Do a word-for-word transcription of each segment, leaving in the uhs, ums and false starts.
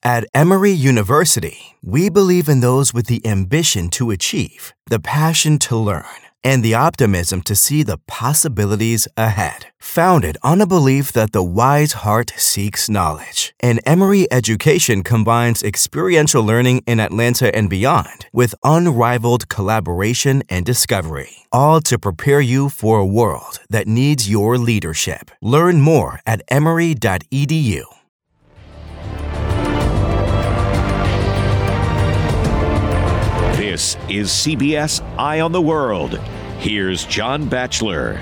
At Emory University, we believe in those with the ambition to achieve, the passion to learn, and the optimism to see the possibilities ahead. Founded on a belief that the wise heart seeks knowledge, and Emory education combines experiential learning in Atlanta and beyond with unrivaled collaboration and discovery, all to prepare you for a world that needs your leadership. Learn more at emory dot e d u. This is C B S Eye on the World. Here's John Batchelor.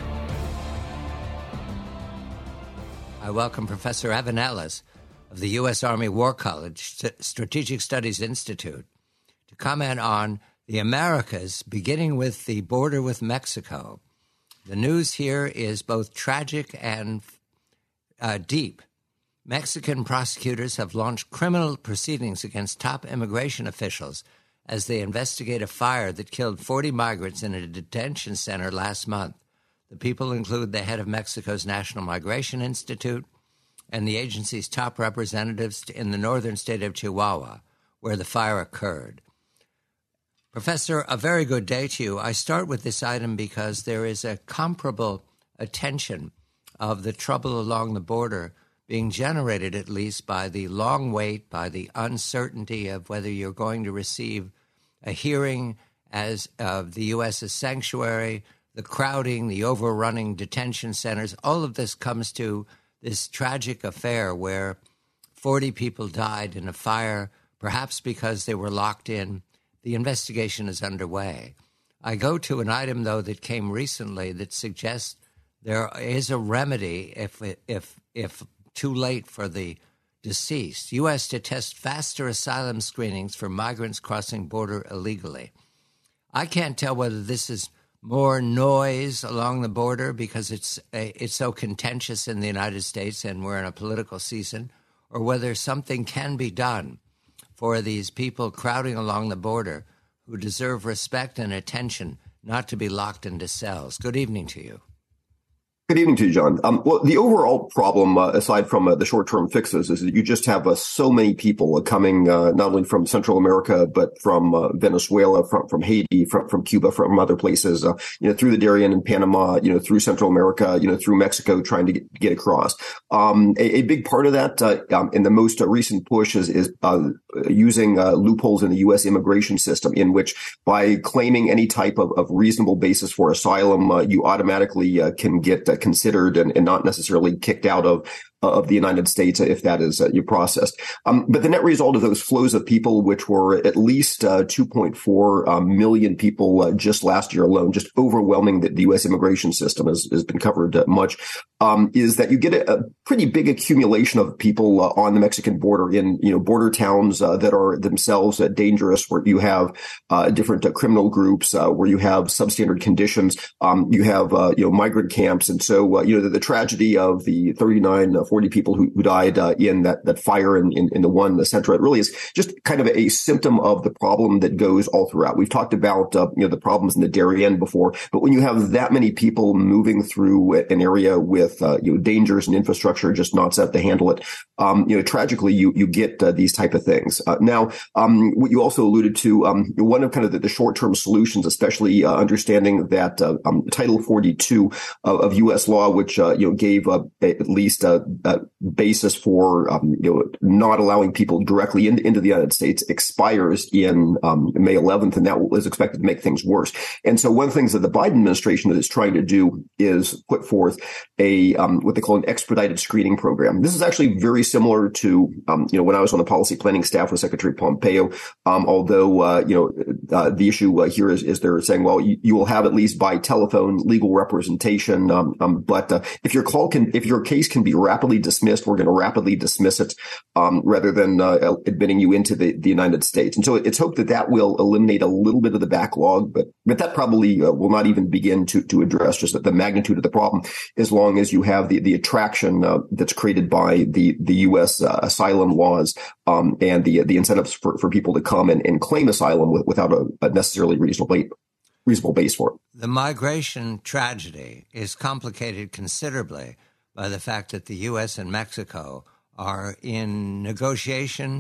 I welcome Professor Evan Ellis of the U S. Army War College Strategic Studies Institute to comment on the Americas, beginning with the border with Mexico. The news here is both tragic and uh, deep. Mexican prosecutors have launched criminal proceedings against top immigration officials as they investigate a fire that killed forty migrants in a detention center last month. The people include the head of Mexico's National Migration Institute and the agency's top representatives in the northern state of Chihuahua, where the fire occurred. Professor, a very good day to you. I start with this item because there is a comparable attention of the trouble along the border being generated at least by the long wait, by the uncertainty of whether you're going to receive a hearing as of the U S.'s sanctuary, the crowding, the overrunning detention centers. All of this comes to this tragic affair where forty people died in a fire, perhaps because they were locked in. The investigation is underway. I go to an item, though, that came recently that suggests there is a remedy if if if too late for the deceased. U S to test faster asylum screenings for migrants crossing border illegally. I can't tell whether this is more noise along the border because it's it's so contentious in the United States and we're in a political season, or whether something can be done for these people crowding along the border who deserve respect and attention, not to be locked into cells. Good evening to you. Good evening to you, John. Um, well, the overall problem, uh, aside from uh, the short-term fixes, is that you just have uh, so many people uh, coming uh, not only from Central America, but from uh, Venezuela, from from Haiti, from from Cuba, from other places, uh, you know, through the Darien and Panama, you know, through Central America, you know, through Mexico, trying to get, get across. Um, a, a big part of that uh, um, in the most uh, recent push is, is uh, using uh, loopholes in the U S immigration system, in which by claiming any type of, of reasonable basis for asylum, uh, you automatically uh, can get uh, considered and, and not necessarily kicked out of of the United States if that is uh, you processed. Um, but the net result of those flows of people, which were at least uh, two point four um, million people uh, just last year alone, just overwhelming the, the U S immigration system has, has been covered uh, much, um, is that you get a, a pretty big accumulation of people uh, on the Mexican border in, you know, border towns uh, that are themselves uh, dangerous, where you have uh, different uh, criminal groups, uh, where you have substandard conditions, um, you have, uh, you know, migrant camps. And so, uh, you know, the, the tragedy of the thirty-nine, uh, forty people who, who died uh, in that, that fire in, in, in the one, the Centro, it really is just kind of a symptom of the problem that goes all throughout. We've talked about, uh, you know, the problems in the Darien before, but when you have that many people moving through an area with, uh, you know, dangers and infrastructure just not set up to handle it, um, you know, tragically, you, you get uh, these type of things. Uh, now, um, what you also alluded to, um, one of kind of the, the short-term solutions, especially uh, understanding that uh, um, Title forty-two of, of U S law, which, uh, you know, gave uh, at least uh, Uh, basis for um, you know, not allowing people directly in, into the United States expires in um, May eleventh, and that is expected to make things worse. And so one of the things that the Biden administration is trying to do is put forth a um, what they call an expedited screening program. This is actually very similar to um, you know, when I was on the policy planning staff with Secretary Pompeo. Um, although uh, you know uh, the issue uh, here is, is they're saying, well, you, you will have at least by telephone legal representation, um, um, but uh, if your call can, if your case can be rapidly dismissed, we're going to rapidly dismiss it um, rather than uh, admitting you into the, the United States. And so it's hoped that that will eliminate a little bit of the backlog, but but that probably uh, will not even begin to to address just the, the magnitude of the problem, as long as you have the the attraction uh, that's created by the the U S uh, asylum laws um, and the the incentives for, for people to come and, and claim asylum with, without a, a necessarily reasonable reasonable base for it. The migration tragedy is complicated considerably by the fact that the U S and Mexico are in negotiation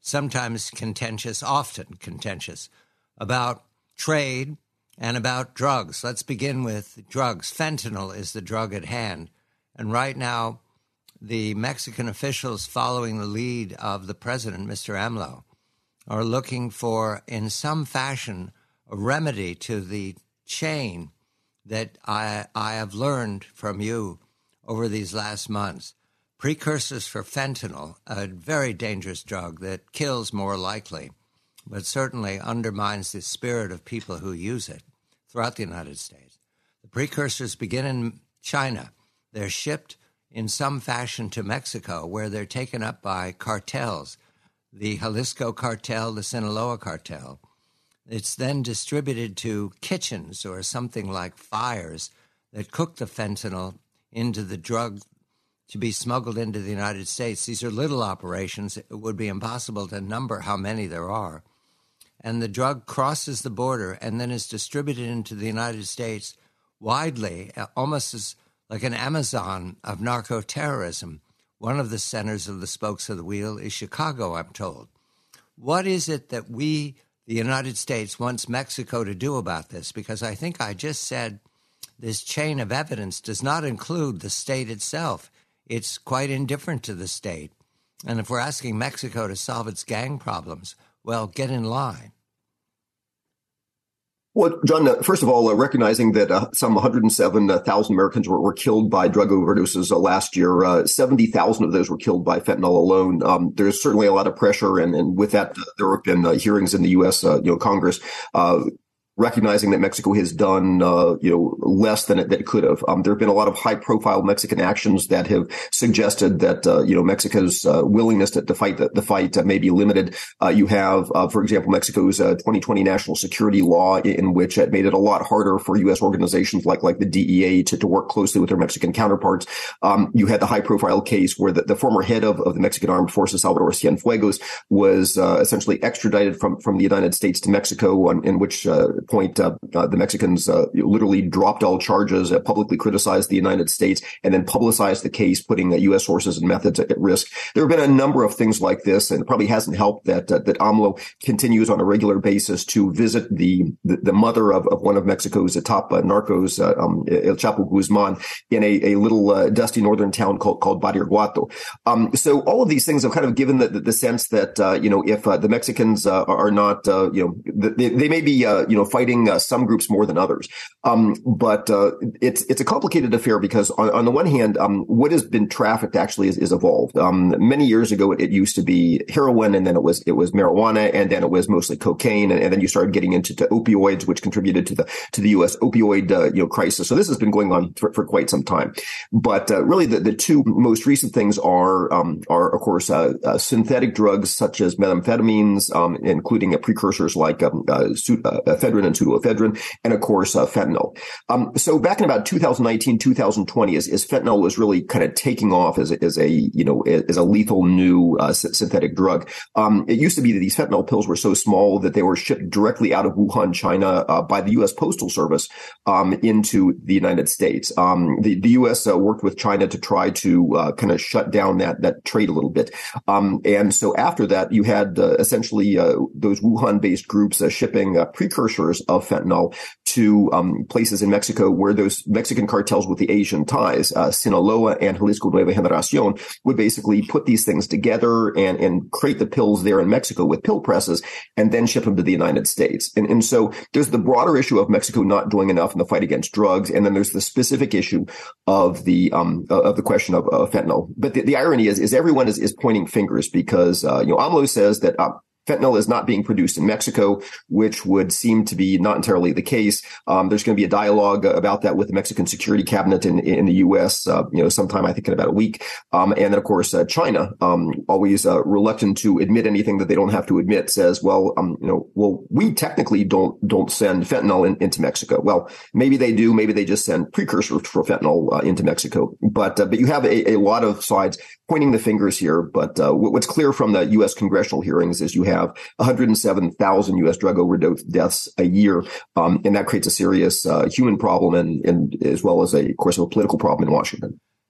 sometimes contentious, often contentious, about trade and about drugs. Let's begin with drugs. Fentanyl is the drug at hand. And right now, the Mexican officials following the lead of the president, Mister AMLO, are looking for, in some fashion, a remedy to the chain that I, I have learned from you over these last months. Precursors for fentanyl, a very dangerous drug that kills more likely, but certainly undermines the spirit of people who use it throughout the United States. The precursors begin in China. They're shipped in some fashion to Mexico, where they're taken up by cartels, the Jalisco cartel, the Sinaloa cartel. It's then distributed to kitchens or something like fires that cook the fentanyl into the drug to be smuggled into the United States. These are little operations. It would be impossible to number how many there are. And the drug crosses the border and then is distributed into the United States widely, almost as like an Amazon of narco-terrorism. One of the centers of the spokes of the wheel is Chicago, I'm told. What is it that we, the United States, wants Mexico to do about this? Because I think I just said this chain of evidence does not include the state itself. It's quite indifferent to the state. And if we're asking Mexico to solve its gang problems, well, get in line. Well, John, uh, first of all, uh, recognizing that uh, some one hundred seven thousand Americans were, were killed by drug overdoses uh, last year, uh, seventy thousand of those were killed by fentanyl alone. Um, there's certainly a lot of pressure, and, and with that, uh, there have been uh, hearings in the U S Uh, you know, Congress, uh, recognizing that Mexico has done, uh, you know, less than it, that it could have. Um, there have been a lot of high-profile Mexican actions that have suggested that, uh, you know, Mexico's uh, willingness to, to fight the, the fight uh, may be limited. Uh, you have, uh, for example, Mexico's uh, twenty twenty national security law, in which it made it a lot harder for U S organizations like like the D E A to, to work closely with their Mexican counterparts. Um, you had the high-profile case where the, the former head of, of the Mexican Armed Forces, Salvador Cienfuegos, was uh, essentially extradited from from the United States to Mexico, on, in which uh, point, uh, uh, the Mexicans uh, literally dropped all charges, uh, publicly criticized the United States, and then publicized the case, putting uh, U S sources and methods at, at risk. There have been a number of things like this, and it probably hasn't helped that uh, that AMLO continues on a regular basis to visit the the, the mother of, of one of Mexico's uh, top uh, narcos, uh, um, El Chapo Guzman, in a, a little uh, dusty northern town called called Badiraguato. Um, so all of these things have kind of given the, the, the sense that uh, you know if uh, the Mexicans uh, are not uh, you know they, they may be uh, you know fighting uh, some groups more than others. Um, but uh, it's it's a complicated affair because on, on the one hand, um, what has been trafficked actually is, is evolved. Um, many years ago, it, it used to be heroin, and then it was it was marijuana, and then it was mostly cocaine, and, and then you started getting into to opioids, which contributed to the to the U S opioid uh, you know crisis. So this has been going on for, for quite some time. But uh, really, the, the two most recent things are um, are of course uh, uh, synthetic drugs such as methamphetamines, um, including uh, precursors like um, uh, ephedrine and pseudoephedrine, and of course uh, fentanyl. Um, so back in about two thousand nineteen, two thousand twenty, as, as fentanyl was really kind of taking off as a, as a you know as a lethal new uh, synthetic drug. Um, it used to be that these fentanyl pills were so small that they were shipped directly out of Wuhan, China, uh, by the U S Postal Service um, into the United States. Um, the, the U S uh, worked with China to try to uh, kind of shut down that that trade a little bit. Um, and so after that, you had uh, essentially uh, those Wuhan-based groups uh, shipping uh, precursors of fentanyl to um, places in Mexico where those Mexican cartels with the Asian ties, uh, Sinaloa and Jalisco Nueva Generacion, would basically put these things together and, and create the pills there in Mexico with pill presses and then ship them to the United States. And, and so there's the broader issue of Mexico not doing enough in the fight against drugs. And then there's the specific issue of the um, of the question of uh, fentanyl. But the, the irony is, is everyone is, is pointing fingers because, uh, you know, AMLO says that uh, fentanyl is not being produced in Mexico, which would seem to be not entirely the case. Um, there's going to be a dialogue about that with the Mexican Security Cabinet in, in the U S, uh, you know, sometime, I think, in about a week. Um, and then, of course, uh, China, um, always uh, reluctant to admit anything that they don't have to admit, says, well, um, you know, well, we technically don't don't send fentanyl in, into Mexico. Well, maybe they do. Maybe they just send precursors for fentanyl uh, into Mexico. But uh, but you have a, a lot of sides pointing the fingers here. But uh, what's clear from the U S congressional hearings is you have have one hundred seven thousand U S drug overdose deaths a year. Um, and that creates a serious uh, human problem and, and as well as a, of course, a political problem in Washington.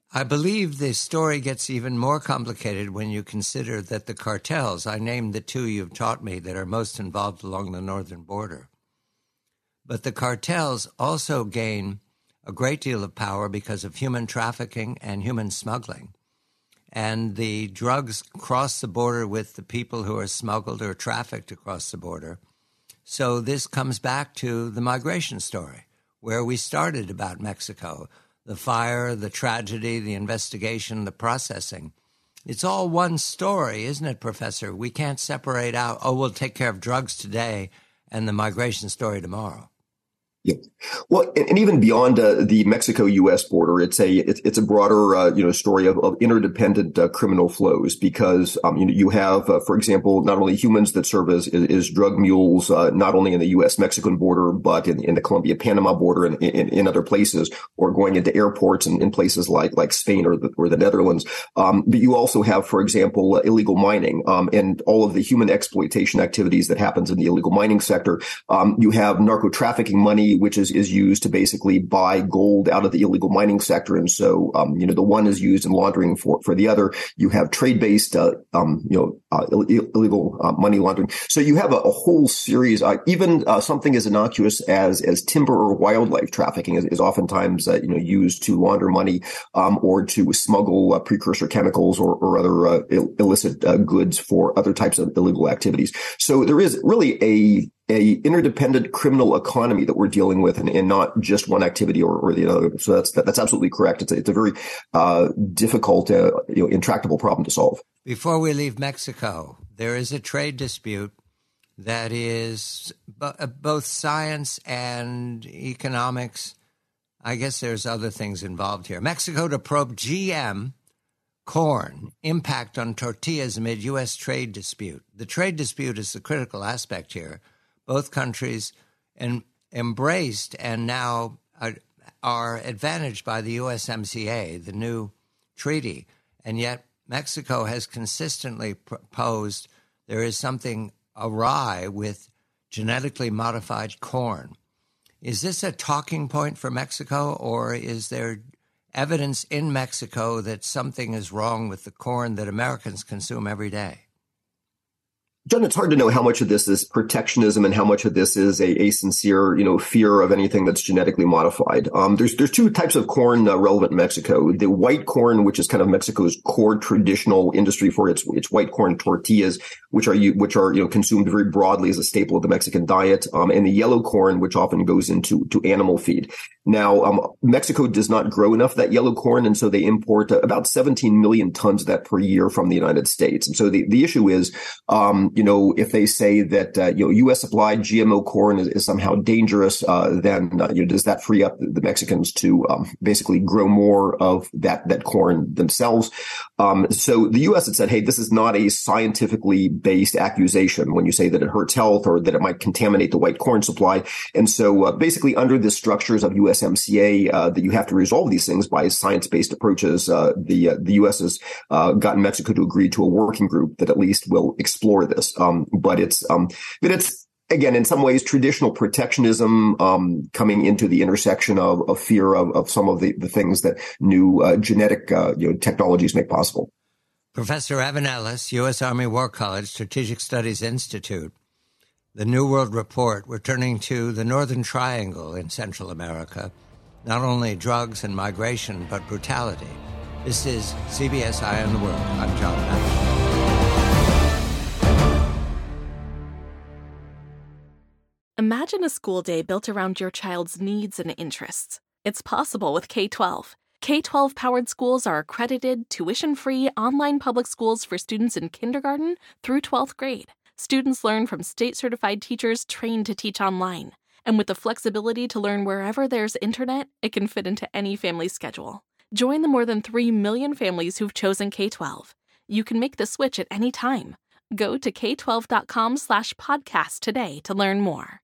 I believe the story gets even more complicated when you consider that the cartels, I named the two you've taught me that are most involved along the northern border, but the cartels also gain a great deal of power because of human trafficking and human smuggling. And the drugs cross the border with the people who are smuggled or trafficked across the border. So this comes back to the migration story, where we started about Mexico. The fire, the tragedy, the investigation, the processing. It's all one story, isn't it, Professor? We can't separate out, oh, we'll take care of drugs today and the migration story tomorrow. Yeah. Well, and, and even beyond uh, the Mexico-U S border, it's a it's, it's a broader uh, you know story of, of interdependent uh, criminal flows because um, you know you have, uh, for example, not only humans that serve as as drug mules, uh, not only in the U S Mexican border, but in, in the Colombia-Panama border and in, in other places, or going into airports in, in places like like Spain or the, or the Netherlands. Um, but you also have, for example, uh, illegal mining um, and all of the human exploitation activities that happens in the illegal mining sector. Um, you have narco trafficking money, which is, is used to basically buy gold out of the illegal mining sector. And so, um, you know, the one is used in laundering for, for the other. You have trade-based, uh, um, you know, uh, Ill- illegal uh, money laundering. So you have a, a whole series, uh, even uh, something as innocuous as, as timber or wildlife trafficking is, is oftentimes, uh, you know, used to launder money, um, or to smuggle uh, precursor chemicals or, or other uh, Ill- illicit uh, goods for other types of illegal activities. So there is really a a interdependent criminal economy that we're dealing with, and, and not just one activity or, or the other. So that's that, that's absolutely correct. It's a, it's a very uh, difficult, uh, you know, intractable problem to solve. Before we leave Mexico, there is a trade dispute that is b- both science and economics. I guess there's other things involved here. Mexico to probe G M corn impact on tortillas amid U S trade dispute. The trade dispute is the critical aspect here. Both countries en- embraced and now are, are advantaged by the U S M C A, the new treaty. And yet Mexico has consistently proposed there is something awry with genetically modified corn. Is this a talking point for Mexico, or is there evidence in Mexico that something is wrong with the corn that Americans consume every day? John, it's hard to know how much of this is protectionism and how much of this is a, a sincere, you know, fear of anything that's genetically modified. Um, there's there's two types of corn uh, relevant in Mexico. The white corn, which is kind of Mexico's core traditional industry for its its white corn tortillas, which are which are you know consumed very broadly as a staple of the Mexican diet, um, and the yellow corn, which often goes into to animal feed. Now, um, Mexico does not grow enough of that yellow corn, and so they import uh, about seventeen million tons of that per year from the United States. And so the the issue is, um, you know, if they say that, uh, you know, U S supplied G M O corn is, is somehow dangerous, uh, then, uh, you know, does that free up the Mexicans to, um, basically grow more of that, that corn themselves? Um, so the U S had said, hey, this is not a scientifically based accusation when you say that it hurts health or that it might contaminate the white corn supply. And so, uh, basically under the structures of U S M C A, uh, that you have to resolve these things by science-based approaches, uh, the, uh, the U S has, uh, gotten Mexico to agree to a working group that at least will explore this. Um, but it's, um, but it's, again, in some ways, traditional protectionism, um, coming into the intersection of, of fear of, of some of the, the things that new, uh, genetic, uh, you know, technologies make possible. Professor Evan Ellis, U S Army War College Strategic Studies Institute. The New World Report, we're turning to the Northern Triangle in Central America. Not only drugs and migration, but brutality. This is C B S Eye on the World. I'm John Batchelor. Imagine a school day built around your child's needs and interests. It's possible with K twelve. K twelve-powered schools are accredited, tuition-free, online public schools for students in kindergarten through twelfth grade. Students learn from state-certified teachers trained to teach online. And with the flexibility to learn wherever there's internet, it can fit into any family schedule. Join the more than three million families who've chosen K twelve. You can make the switch at any time. Go to k twelve dot com slash podcast today to learn more.